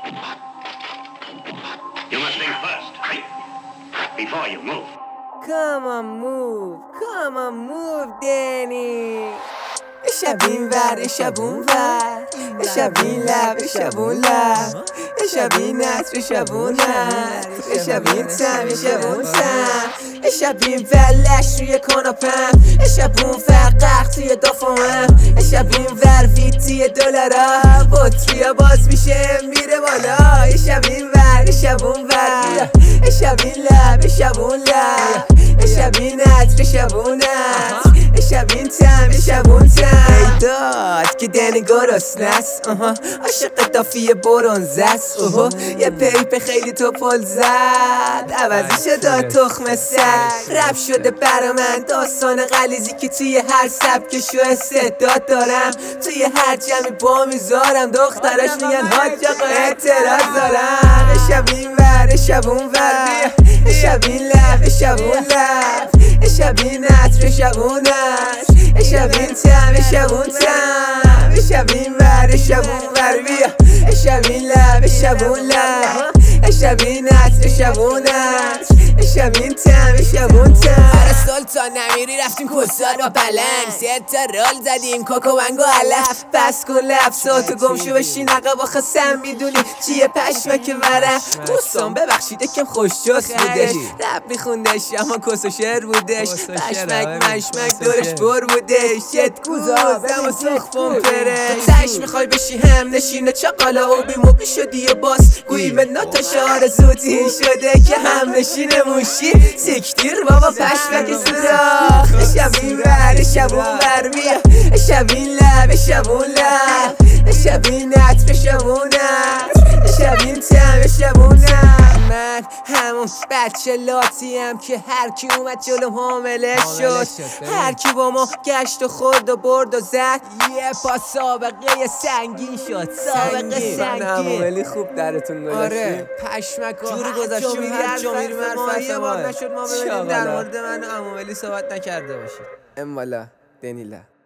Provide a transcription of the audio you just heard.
You must think first, right? Before you move. Come on move Danny. شب این ور شب اون ور، شب این لب شب اون لب، شب این عطر شب اون عطر، شب این تم شب اون تم، شب این ور لش روی کاناپم، شب اون ور غرق توی دافامم، شب این ور ویتی دلارا بطریا باز میشه میره بالا، شب این ور شب اون ور، شب این لب شب اون لب، شب این عطر شب اون عطر، شب این تم شب اون تم. داد که دن گرسنست عاشق دافی برونزست یه پیپ خیلی تو پل زد عوضی شد تخم سگ رپ شده برا من داستان غلیزی که توی هر سبکش و استعداد دارم، توی هر جمعی با میذارم دختراش میگن حاج آقا اعتراض دارم. شب این ور شب اون ور، شب این لب شب اون لب، شب این عطر شب اون عطر، شب این تم شب اون تم، شب این ور شب اون ور بیا، شب این لب شب اون لب، شب این عطر شب اون عطر، شب این تم شب اون تم. هر سلطان نمیری رفتیم کسار با پلنگ، سه تا رول زدیم کوکو ونگو علف، بس کن لفظاتو گمشو بشین عقب آخه سم میدونی چیه پشمک ورم. دوستان ببخشید کم خوشجاس بودش، رپ میخوندش اما کس و شعر بودش، پشمک مشمک دورش بر بودش، شت گوزم و سخ پمپره تش میخوای بشی هم نشینه چقالا و بیموبی شدی یه باس گویی به ناتاش آرزوتی شده که هم نشینه موشی سکتیر بابا پشمک سوراخ. شب این ور شب اون ور بیا، شب این لب شب اون لب، شب این عطر شب اون عطر، شب این تم شب اون عطر. من همون بچه لاتیم که هر کی اومد جلوم حامله شد، هر کی با ما گشت و خورد و برد و زد یه پا سابقه سنگین شد، سابقه سنگین. ولی خوب درتون گذاشتی. آره پشمک جوری گذاشتی هر جا میری یه بار نشد ما ببینیم در مورد من و عمو ولی صحبت نکرده باشید. اموالا دنیلا